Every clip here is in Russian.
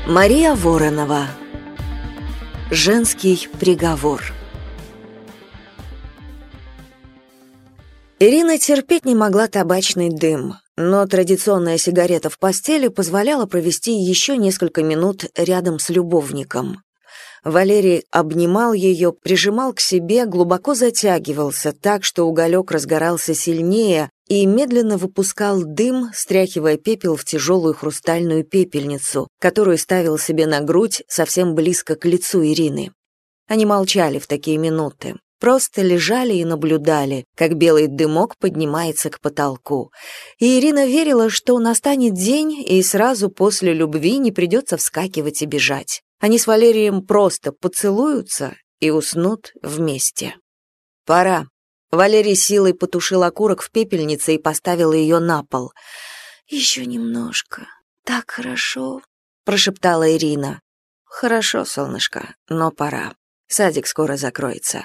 Мария Воронова. Женский приговор. Ирина терпеть не могла табачный дым, но традиционная сигарета в постели позволяла провести еще несколько минут рядом с любовником. Валерий обнимал ее, прижимал к себе, глубоко затягивался так, что уголек разгорался сильнее и медленно выпускал дым, стряхивая пепел в тяжелую хрустальную пепельницу, которую ставил себе на грудь совсем близко к лицу Ирины. Они молчали в такие минуты, просто лежали и наблюдали, как белый дымок поднимается к потолку. И Ирина верила, что настанет день, и сразу после любви не придется вскакивать и бежать. Они с Валерием просто поцелуются и уснут вместе. «Пора». Валерий силой потушил окурок в пепельнице и поставил ее на пол. «Еще немножко. Так хорошо», — прошептала Ирина. «Хорошо, солнышко, но пора. Садик скоро закроется».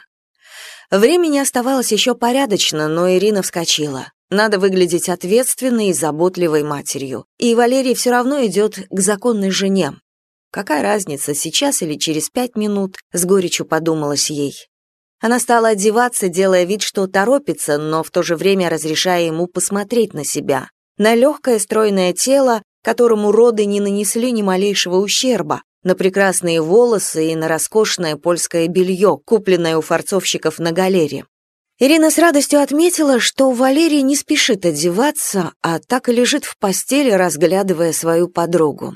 Времени оставалось еще порядочно, но Ирина вскочила. Надо выглядеть ответственной и заботливой матерью. И Валерий все равно идет к законной жене. Какая разница, сейчас или через 5 минут, с горечью подумалось ей. Она стала одеваться, делая вид, что торопится, но в то же время разрешая ему посмотреть на себя. На легкое стройное тело, которому роды не нанесли ни малейшего ущерба, на прекрасные волосы и на роскошное польское белье, купленное у фарцовщиков на галере. Ирина с радостью отметила, что Валерий не спешит одеваться, а так и лежит в постели, разглядывая свою подругу.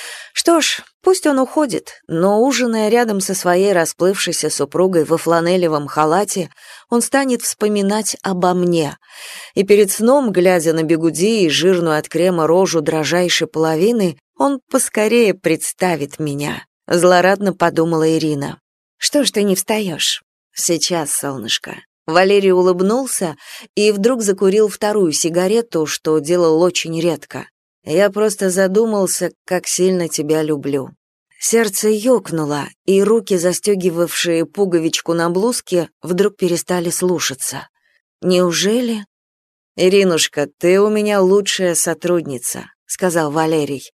Что ж, пусть он уходит, но, ужиная рядом со своей расплывшейся супругой во фланелевом халате, он станет вспоминать обо мне. И перед сном, глядя на бигуди и жирную от крема рожу дрожайшей половины, он поскорее представит меня, злорадно подумала Ирина. Что ж ты не встаешь? Сейчас, солнышко. Валерий улыбнулся и вдруг закурил вторую сигарету, что делал очень редко. Я просто задумался, как сильно тебя люблю. Сердце ёкнуло, и руки, застегивавшие пуговичку на блузке, вдруг перестали слушаться. Неужели? Иринушка, ты у меня лучшая сотрудница, сказал Валерий.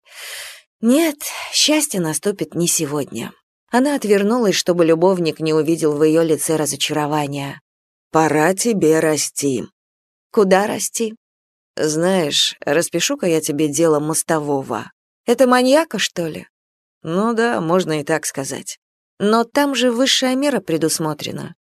Нет, счастье наступит не сегодня. Она отвернулась, чтобы любовник не увидел в ее лице разочарования. Пора тебе расти. Куда расти? Знаешь, распишу-ка я тебе дело мостового. Это маньяка, что ли? Ну да, можно и так сказать. Но там же высшая мера предусмотрена.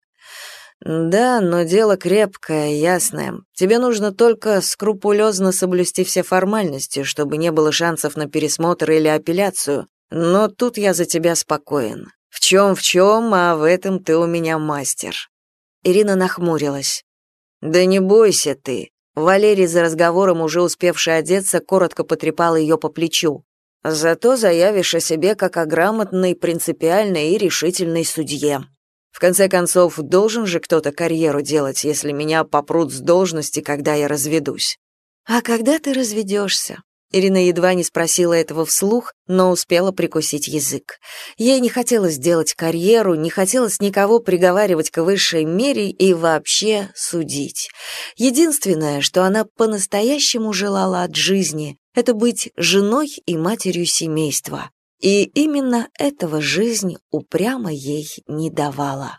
Да, но дело крепкое, ясное. Тебе нужно только скрупулезно соблюсти все формальности, чтобы не было шансов на пересмотр или апелляцию. Но тут я за тебя спокоен. В чем, а в этом ты у меня мастер. Ирина нахмурилась. Да не бойся ты. Валерий, за разговором уже успевший одеться, коротко потрепал ее по плечу. «Зато заявишь о себе как о грамотной, принципиальной и решительной судье. В конце концов, должен же кто-то карьеру делать, если меня попрут с должности, когда я разведусь». «А когда ты разведешься?» Ирина едва не спросила этого вслух, но успела прикусить язык. Ей не хотелось делать карьеру, не хотелось никого приговаривать к высшей мере и вообще судить. Единственное, что она по-настоящему желала от жизни, это быть женой и матерью семейства. И именно этого жизнь упрямо ей не давала.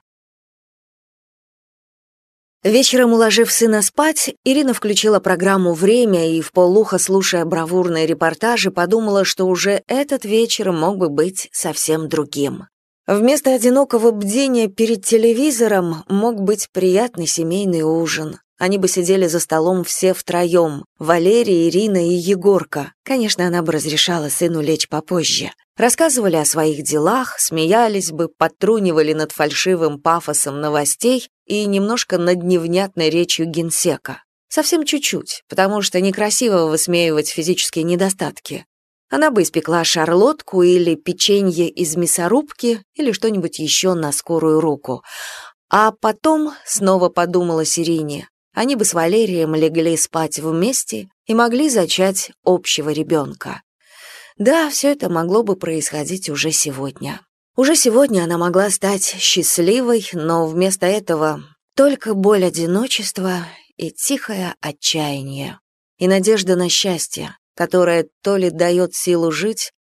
Вечером, уложив сына спать, Ирина включила программу «Время» и, вполуха слушая бравурные репортажи, подумала, что уже этот вечер мог бы быть совсем другим. Вместо одинокого бдения перед телевизором мог быть приятный семейный ужин. Они бы сидели за столом все втроем — Валерий, Ирина и Егорка. Конечно, она бы разрешала сыну лечь попозже. Рассказывали о своих делах, смеялись бы, подтрунивали над фальшивым пафосом новостей и немножко над невнятной речью генсека. Совсем чуть-чуть, потому что некрасиво высмеивать физические недостатки. Она бы испекла шарлотку или печенье из мясорубки или что-нибудь еще на скорую руку. А потом, снова подумалась Ирине, они бы с Валерием легли спать вместе и могли зачать общего ребенка. Да, все это могло бы происходить уже сегодня. Уже сегодня она могла стать счастливой, но вместо этого только боль одиночества и тихое отчаяние, и надежда на счастье, которое то ли дает силу жить,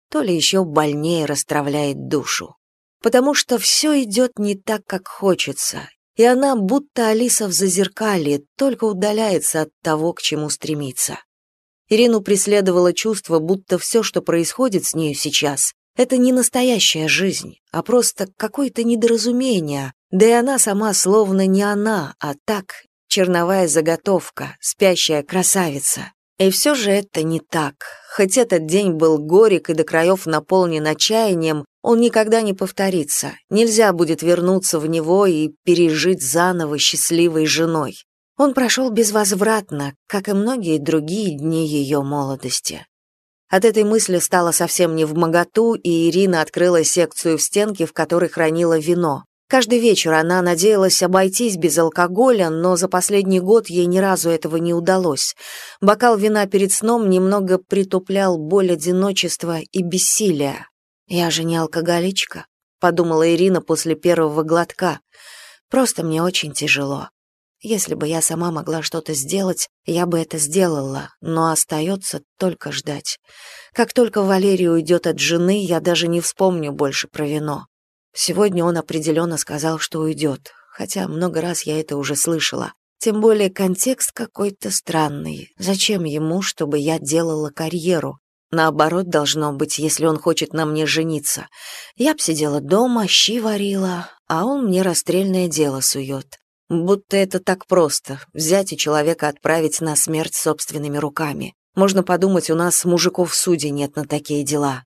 то ли еще больнее расстраивает душу. Потому что все идет не так, как хочется, и она, будто Алиса в зазеркалье, только удаляется от того, к чему стремится. Ирину преследовало чувство, будто все, что происходит с нею сейчас, это не настоящая жизнь, а просто какое-то недоразумение, да и она сама словно не она, а так, черновая заготовка, спящая красавица. И все же это не так. Хоть этот день был горек и до краев наполнен отчаянием, он никогда не повторится. Нельзя будет вернуться в него и пережить заново счастливой женой. Он прошел безвозвратно, как и многие другие дни ее молодости. От этой мысли стало совсем невмоготу, и Ирина открыла секцию в стенке, в которой хранила вино. Каждый вечер она надеялась обойтись без алкоголя, но за последний год ей ни разу этого не удалось. Бокал вина перед сном немного притуплял боль одиночества и бессилия. «Я же не алкоголичка», — подумала Ирина после первого глотка. «Просто мне очень тяжело. Если бы я сама могла что-то сделать, я бы это сделала, но остается только ждать. Как только Валерий уйдет от жены, я даже не вспомню больше про вино. Сегодня он определенно сказал, что уйдет, хотя много раз я это уже слышала. Тем более контекст какой-то странный. Зачем ему, чтобы я делала карьеру? Наоборот, должно быть, если он хочет на мне жениться. Я б сидела дома, щи варила, а он мне расстрельное дело сует. Будто это так просто — взять и человека отправить на смерть собственными руками. Можно подумать, у нас мужиков судей нет на такие дела.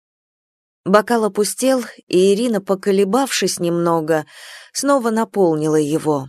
Бокал опустел, и Ирина, поколебавшись немного, снова наполнила его.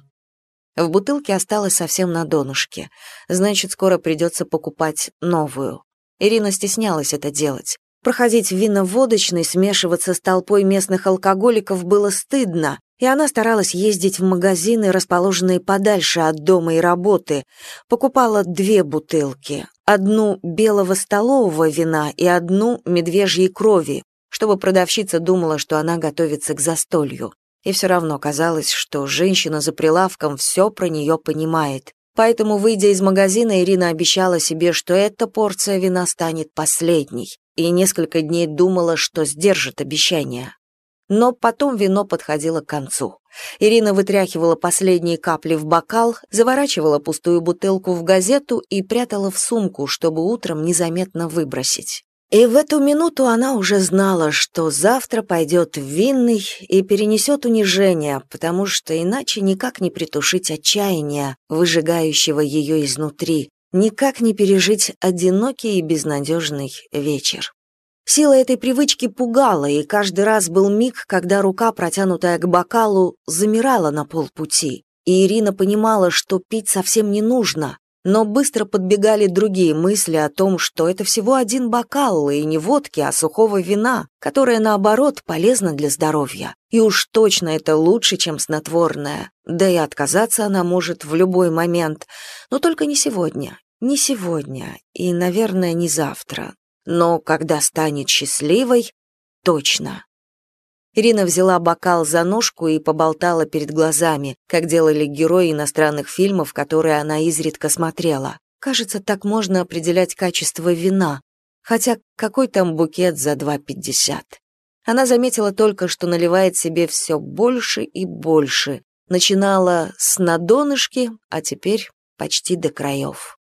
В бутылке осталось совсем на донышке. Значит, скоро придется покупать новую. Ирина стеснялась это делать. Проходить в вино-водочной, смешиваться с толпой местных алкоголиков было стыдно, и она старалась ездить в магазины, расположенные подальше от дома и работы. Покупала 2 бутылки. Одну белого столового вина и одну медвежьей крови, чтобы продавщица думала, что она готовится к застолью. И все равно казалось, что женщина за прилавком все про нее понимает. Поэтому, выйдя из магазина, Ирина обещала себе, что эта порция вина станет последней, и несколько дней думала, что сдержит обещание. Но потом вино подходило к концу. Ирина вытряхивала последние капли в бокал, заворачивала пустую бутылку в газету и прятала в сумку, чтобы утром незаметно выбросить. И в эту минуту она уже знала, что завтра пойдет в винный и перенесет унижение, потому что иначе никак не притушить отчаяние, выжигающего ее изнутри, никак не пережить одинокий и безнадежный вечер. Сила этой привычки пугала, и каждый раз был миг, когда рука, протянутая к бокалу, замирала на полпути, и Ирина понимала, что пить совсем не нужно, но быстро подбегали другие мысли о том, что это всего 1 бокал, и не водки, а сухого вина, которое, наоборот, полезно для здоровья. И уж точно это лучше, чем снотворное. Да и отказаться она может в любой момент, но только не сегодня. Не сегодня, и, наверное, не завтра. Но когда станет счастливой, точно. Ирина взяла бокал за ножку и поболтала перед глазами, как делали герои иностранных фильмов, которые она изредка смотрела. Кажется, так можно определять качество вина, хотя какой там букет за 2,50. Она заметила только, что наливает себе все больше и больше. Начинала с на донышке, а теперь почти до краев.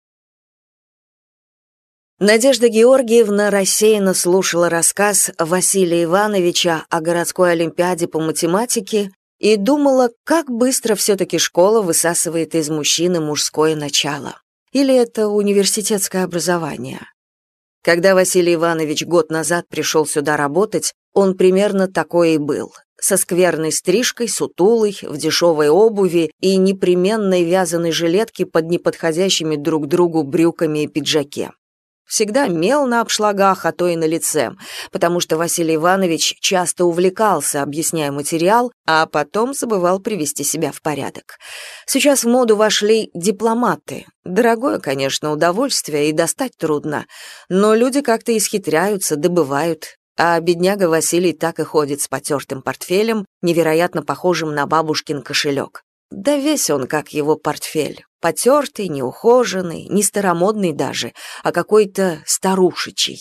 Надежда Георгиевна рассеянно слушала рассказ Василия Ивановича о городской олимпиаде по математике и думала, как быстро все-таки школа высасывает из мужчины мужское начало. Или это университетское образование. Когда Василий Иванович год назад пришел сюда работать, он примерно такой и был. Со скверной стрижкой, сутулый, в дешевой обуви и непременной вязаной жилетке под неподходящими друг другу брюками и пиджаке. Всегда мел на обшлагах, а то и на лице, потому что Василий Иванович часто увлекался, объясняя материал, а потом забывал привести себя в порядок. Сейчас в моду вошли дипломаты. Дорогое, конечно, удовольствие, и достать трудно, но люди как-то исхитряются, добывают, а бедняга Василий так и ходит с потертым портфелем, невероятно похожим на бабушкин кошелек. Да весь он как его портфель. Потертый, неухоженный, не старомодный даже, а какой-то старушечий.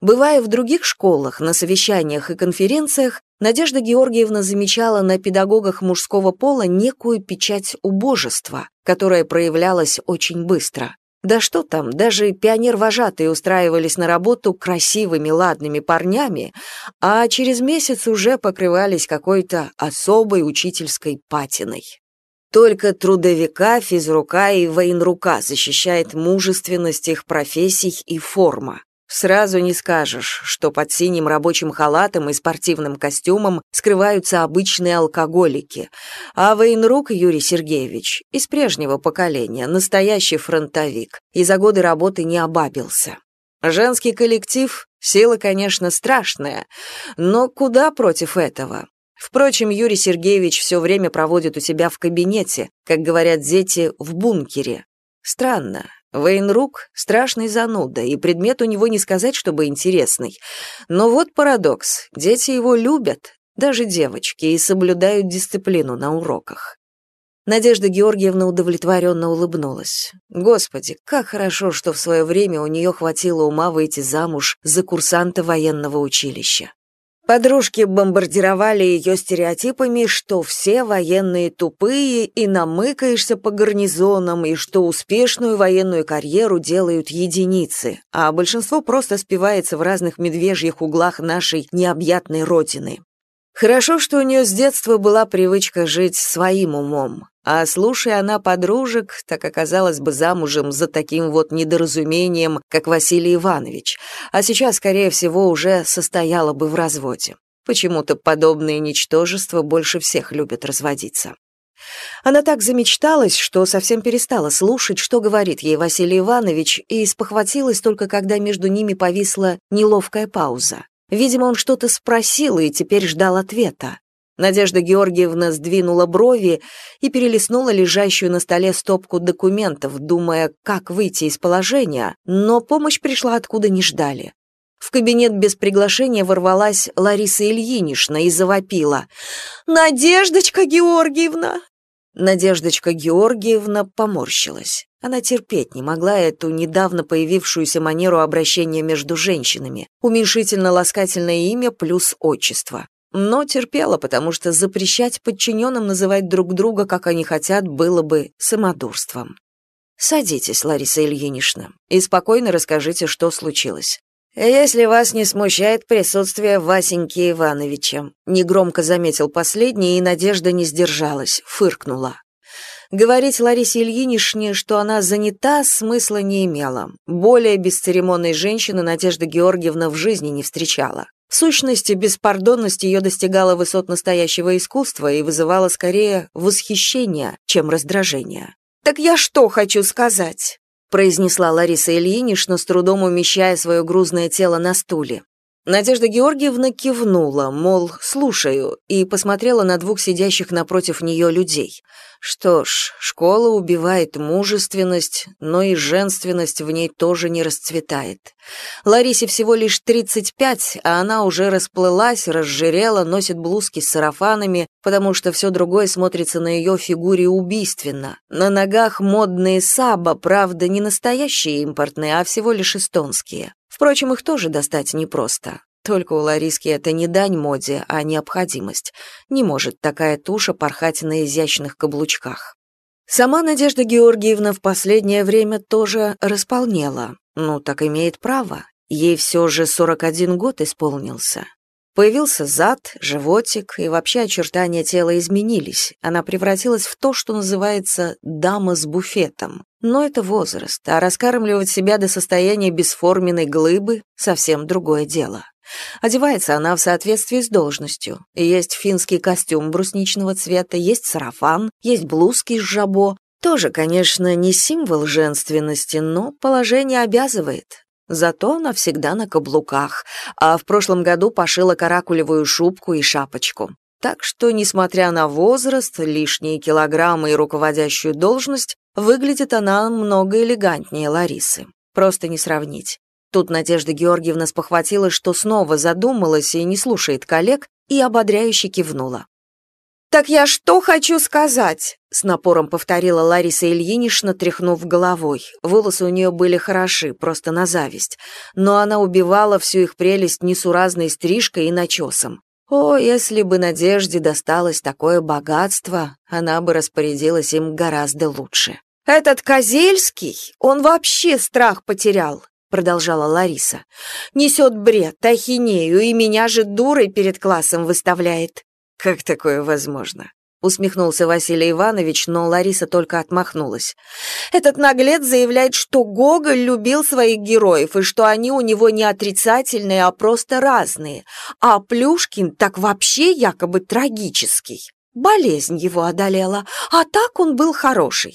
Бывая в других школах, на совещаниях и конференциях, Надежда Георгиевна замечала на педагогах мужского пола некую печать убожества, которая проявлялась очень быстро. Да что там, даже пионер-вожатые устраивались на работу красивыми, ладными парнями, а через месяц уже покрывались какой-то особой учительской патиной. Только трудовика, физрука и военрука защищает мужественность их профессий и форма. Сразу не скажешь, что под синим рабочим халатом и спортивным костюмом скрываются обычные алкоголики, а военрук Юрий Сергеевич из прежнего поколения, настоящий фронтовик, и за годы работы не обабился. Женский коллектив — сила, конечно, страшная, но куда против этого? Впрочем, Юрий Сергеевич все время проводит у себя в кабинете, как говорят дети, в бункере. Странно. Военрук — страшный зануда, и предмет у него не сказать, чтобы интересный. Но вот парадокс. Дети его любят, даже девочки, и соблюдают дисциплину на уроках. Надежда Георгиевна удовлетворенно улыбнулась. Господи, как хорошо, что в свое время у нее хватило ума выйти замуж за курсанта военного училища. Подружки бомбардировали ее стереотипами, что все военные тупые, и намыкаешься по гарнизонам, и что успешную военную карьеру делают единицы, а большинство просто спивается в разных медвежьих углах нашей необъятной родины. Хорошо, что у нее с детства была привычка жить своим умом, а слушая она подружек, так оказалась бы замужем за таким вот недоразумением, как Василий Иванович, а сейчас, скорее всего, уже состояла бы в разводе. Почему-то подобные ничтожества больше всех любят разводиться. Она так замечталась, что совсем перестала слушать, что говорит ей Василий Иванович, и спохватилась только когда между ними повисла неловкая пауза. Видимо, он что-то спросил и теперь ждал ответа. Надежда Георгиевна сдвинула брови и перелистнула лежащую на столе стопку документов, думая, как выйти из положения, но помощь пришла откуда не ждали. В кабинет без приглашения ворвалась Лариса Ильинична и завопила: «Надеждочка Георгиевна!» Надеждочка Георгиевна поморщилась. Она терпеть не могла эту недавно появившуюся манеру обращения между женщинами, уменьшительно-ласкательное имя плюс отчество. Но терпела, потому что запрещать подчиненным называть друг друга, как они хотят, было бы самодурством. «Садитесь, Лариса Ильинична, и спокойно расскажите, что случилось. Если вас не смущает присутствие Васеньки Ивановича», негромко заметил последний, и Надежда не сдержалась, фыркнула. Говорить Ларисе Ильиничне, что она занята, смысла не имело. Более бесцеремонной женщины Надежда Георгиевна в жизни не встречала. В сущности, беспардонность ее достигала высот настоящего искусства и вызывала скорее восхищение, чем раздражение. «Так я что хочу сказать?» произнесла Лариса Ильинична, с трудом умещая свое грузное тело на стуле. Надежда Георгиевна кивнула, мол, слушаю, и посмотрела на двух сидящих напротив нее людей. Что ж, школа убивает мужественность, но и женственность в ней тоже не расцветает. Ларисе всего лишь 35, а она уже расплылась, разжирела, носит блузки с сарафанами, потому что все другое смотрится на ее фигуре убийственно. На ногах модные саба, правда, не настоящие импортные, а всего лишь эстонские. Впрочем, их тоже достать непросто. Только у Лариски это не дань моде, а необходимость. Не может такая туша порхать на изящных каблучках. Сама Надежда Георгиевна в последнее время тоже располнела. Ну, так имеет право. Ей все же 41 год исполнился. Появился зад, животик, и вообще очертания тела изменились. Она превратилась в то, что называется «дама с буфетом». Но это возраст, а раскармливать себя до состояния бесформенной глыбы — совсем другое дело. Одевается она в соответствии с должностью. Есть финский костюм брусничного цвета, есть сарафан, есть блузки с жабо. Тоже, конечно, не символ женственности, но положение обязывает. Зато она всегда на каблуках, а в прошлом году пошила каракулевую шубку и шапочку. Так что, несмотря на возраст, лишние килограммы и руководящую должность, выглядит она много элегантнее Ларисы. Просто не сравнить. Тут Надежда Георгиевна спохватилась, что снова задумалась и не слушает коллег, и ободряюще кивнула. «Так я что хочу сказать?» — с напором повторила Лариса Ильинична, тряхнув головой. Волосы у нее были хороши, просто на зависть. Но она убивала всю их прелесть несуразной стрижкой и начесом. О, если бы Надежде досталось такое богатство, она бы распорядилась им гораздо лучше. «Этот Козельский, он вообще страх потерял», — продолжала Лариса. «Несет бред, ахинею, и меня же дурой перед классом выставляет». «Как такое возможно?» — усмехнулся Василий Иванович, но Лариса только отмахнулась. «Этот наглец заявляет, что Гоголь любил своих героев, и что они у него не отрицательные, а просто разные, а Плюшкин так вообще якобы трагический. Болезнь его одолела, а так он был хороший.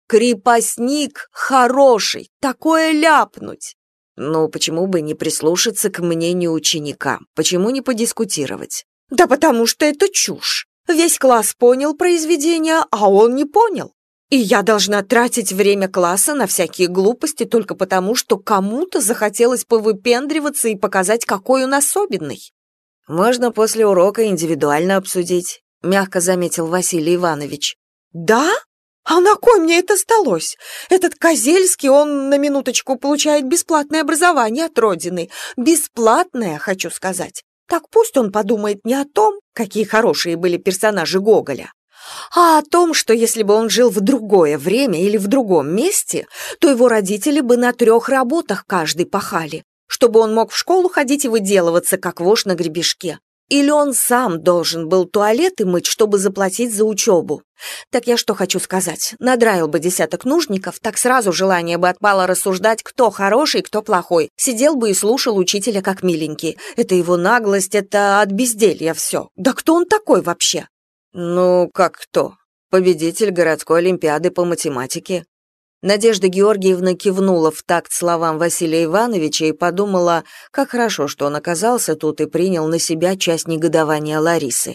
Крепостник хороший, такое ляпнуть!» «Ну, почему бы не прислушаться к мнению ученика? Почему не подискутировать?» «Да потому что это чушь. Весь класс понял произведение, а он не понял. И я должна тратить время класса на всякие глупости только потому, что кому-то захотелось повыпендриваться и показать, какой он особенный». «Можно после урока индивидуально обсудить», — мягко заметил Василий Иванович. «Да? А на кой мне это сдалось? Этот Козельский, он, на минуточку, получает бесплатное образование от Родины. Бесплатное, хочу сказать. Так пусть он подумает не о том, какие хорошие были персонажи Гоголя, а о том, что если бы он жил в другое время или в другом месте, то его родители бы на 3 работах каждый пахали, чтобы он мог в школу ходить и выделываться, как вошь на гребешке. Или он сам должен был туалеты мыть, чтобы заплатить за учебу. Так я что хочу сказать, надраил бы десяток нужников, так сразу желание бы отпало рассуждать, кто хороший, кто плохой. Сидел бы и слушал учителя как миленький. Это его наглость, это от безделья все. Да кто он такой вообще? Ну, как кто? Победитель городской олимпиады по математике. Надежда Георгиевна кивнула в такт словам Василия Ивановича и подумала, как хорошо, что он оказался тут и принял на себя часть негодования Ларисы.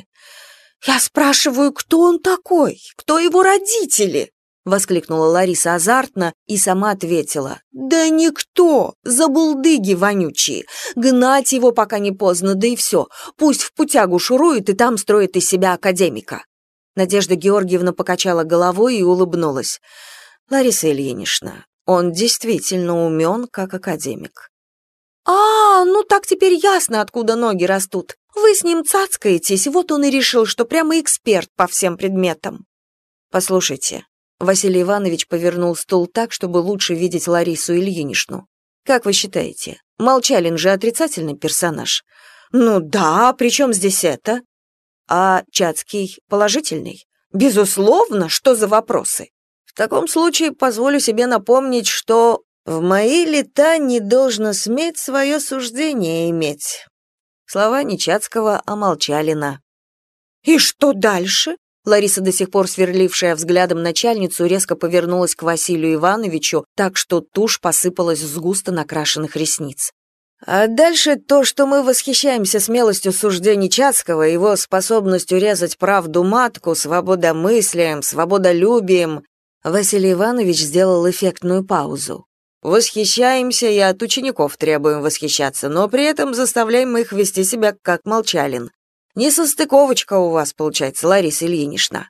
«Я спрашиваю, кто он такой? Кто его родители?» — воскликнула Лариса азартно и сама ответила. «Да никто! Забулдыги вонючие! Гнать его пока не поздно, да и все. Пусть в путягу шурует и там строит из себя академика». Надежда Георгиевна покачала головой и улыбнулась. «Лариса Ильинична, он действительно умен, как академик». Ну так теперь ясно, откуда ноги растут. Вы с ним цацкаетесь, вот он и решил, что прямо эксперт по всем предметам». «Послушайте», — Василий Иванович повернул стул так, чтобы лучше видеть Ларису Ильиничну. «Как вы считаете, Молчалин же отрицательный персонаж?» «Ну да, при чем здесь это?» «А Чацкий положительный?» «Безусловно, что за вопросы?» «В таком случае позволю себе напомнить, что в мои лета не должно сметь свое суждение иметь». Слова не Чацкого, а Молчалина. «И что дальше?» Лариса, до сих пор сверлившая взглядом начальницу, резко повернулась к Василию Ивановичу, так что тушь посыпалась с густо накрашенных ресниц. «А дальше то, что мы восхищаемся смелостью суждений Чацкого, его способностью резать правду матку, свободомыслием, свободолюбием». Василий Иванович сделал эффектную паузу. «Восхищаемся и от учеников требуем восхищаться, но при этом заставляем их вести себя как Молчалин. Несостыковочка у вас получается, Лариса Ильинична».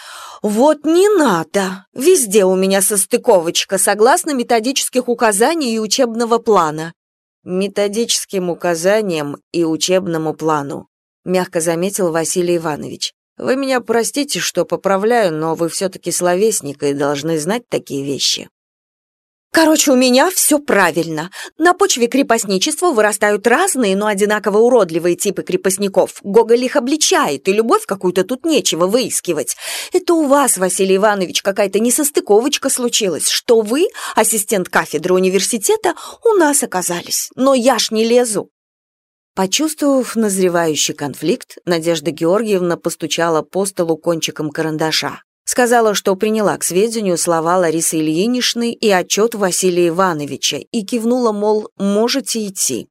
«Вот не надо! Везде у меня состыковочка, согласно методических указаний и учебного плана». «Методическим указаниям и учебному плану», мягко заметил Василий Иванович. «Вы меня простите, что поправляю, но вы все-таки словесник и должны знать такие вещи». «Короче, у меня все правильно. На почве крепостничества вырастают разные, но одинаково уродливые типы крепостников. Гоголь их обличает, и любовь какую-то тут нечего выискивать. Это у вас, Василий Иванович, какая-то несостыковочка случилась, что вы, ассистент кафедры университета, у нас оказались. Но я ж не лезу». Почувствовав назревающий конфликт, Надежда Георгиевна постучала по столу кончиком карандаша. Сказала, что приняла к сведению слова Ларисы Ильиничны и отчет Василия Ивановича, и кивнула, мол, можете идти.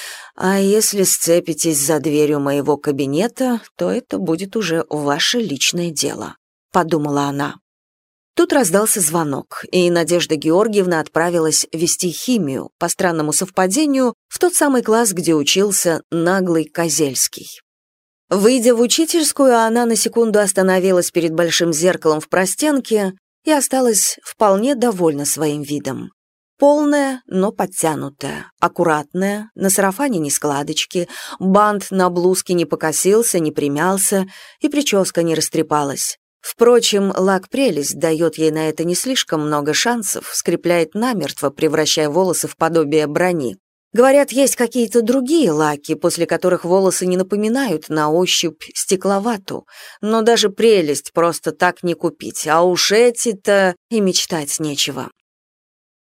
А если сцепитесь за дверью моего кабинета, то это будет уже ваше личное дело, подумала она. Тут раздался звонок, и Надежда Георгиевна отправилась вести химию, по странному совпадению, в тот самый класс, где учился наглый Козельский. Выйдя в учительскую, она на секунду остановилась перед большим зеркалом в простенке и осталась вполне довольна своим видом. Полная, но подтянутая, аккуратная, на сарафане ни складочки, бант на блузке не покосился, не примялся, и прическа не растрепалась. Впрочем, лак «Прелесть» дает ей на это не слишком много шансов, скрепляет намертво, превращая волосы в подобие брони. Говорят, есть какие-то другие лаки, после которых волосы не напоминают на ощупь стекловату, но даже «Прелесть» просто так не купить, а уж эти-то и мечтать нечего.